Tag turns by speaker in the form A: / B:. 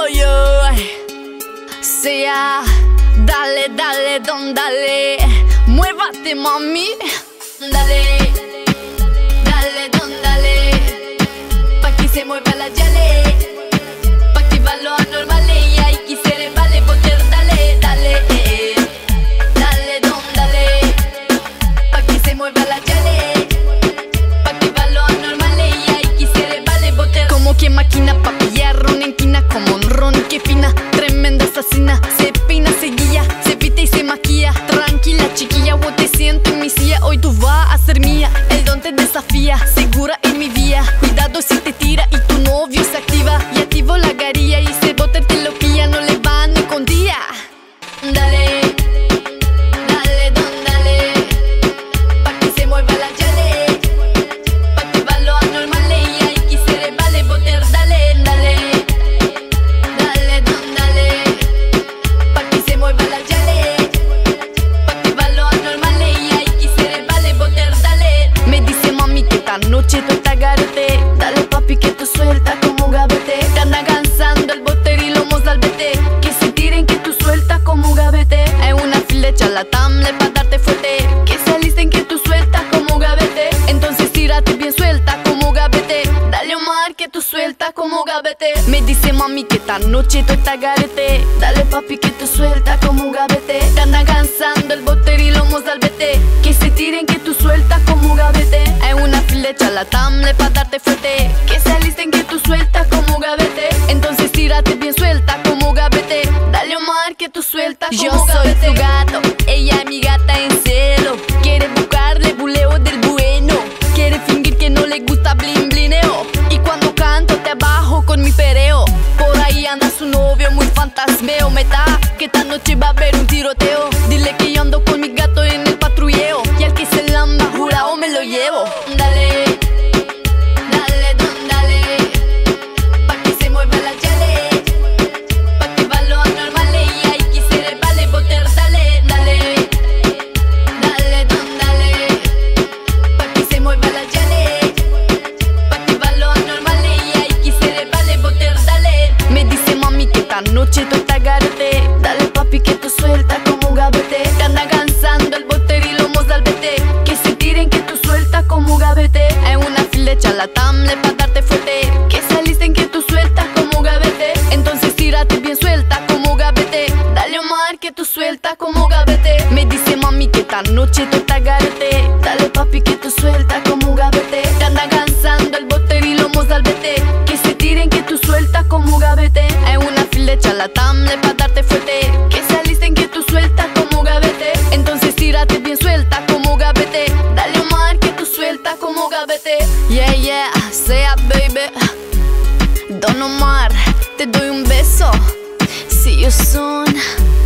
A: yo. Sea, dale, dale, don, dale. Muévate, mami. Dale, dale, don, dale. Pa' que se mueva la yale. Pa' activar lo anormal y ahí quisiera vale poder dale, dale. Dale, don, dale. Pa' que se mueva la yale. Pa' activar lo anormal y ahí quisiera vale poder. Como que máquina pa' pillar ron en quina. Como un ron que fina, tremenda asesina. Se peina, se guía, se pita y se maquilla. Tranquila chiquilla, vos te siento en mi silla. Hoy tú vas a ser mía, el don te desafía. Segura en mi vía, cuidado si te tira y tu novio se activa. Y activo la garilla y ese bote te lo pilla. No le van ni con día. Dale, dale, don, dale. Pa' que se mueva la yale. Pa' activar lo anormal y ahí quisiera vale poder dale, dale. Dale, don, dale. Pa' que se mueva la yale. Pa' activar lo anormal y ahí quisiera vale poder dale. Me dice mami que esta noche tú estás garete. Dale papi que tú sueltas como gavete. Te anda cansando el boter y lomos al vete. Que se tiren que tú sueltas como gavete. Hay una flecha la tamle pa' darte fuerte. Que se alisten que tú sueltas como gavete. Entonces tírate bien suelta como gavete. Dale Omar que tú sueltas como gavete. Me dice mami que esta noche tú estás garete. Dale papi que tú sueltas como gavete. Te anda cansando el boter y lomos al vete. Que se tiren que tú sueltas como gavete. Hay una flecha la tamle pa' darte fuerte. Que se alisten que tú sueltas como gavete. Entonces tírate bien suelta como gavete. Dale Omar que tú sueltas como gavete. Yo soy tu gato, ella es mi gata en celo. Quiere buscarle buleo del bueno. Quiere fingir que no le gusta blin blineo. Y cuando canto te abajo con mi pereo. Por ahí anda su novio muy fantasmeo. Meta que esta noche va a haber un tiroteo. Dile que yo ando con mi gato en el patrulleo. Y al que se lamba jurado me lo llevo. Dale, dale, don, dale. Pa' que se mueva la yale. Pa' activar lo anormal y ahí quisiera vale poder dale, dale. Dale, don, dale. Pa' que se mueva la yale. Pa' activar lo anormal y ahí quisiera vale poder dale. Me dice mami que esta noche tú estás garete. Dale papi que tú sueltas como gavete. Te anda cansando el boter y lomos al vete. Que se tiren que tú sueltas como gavete. Hay una flecha la tamle pa' darte fuerte. Que se alisten que tú sueltas como gavete. Entonces tírate bien suelta como gavete. Dale Omar que tú sueltas como gavete. Me dice mami que esta noche tú estás garete. Dale papi que tú sueltas como gavete. Te anda cansando el boter y lomos al vete. Que se tiren que tú sueltas como gavete. Hay una flecha la tamle pa' darte fuerte. Que se alisten que tú sueltas como gavete. Entonces tírate bien suelta como gavete. Dale Omar que tú sueltas como gavete. Yeah, yeah, sea baby. Don Omar, te doy un beso. See you soon.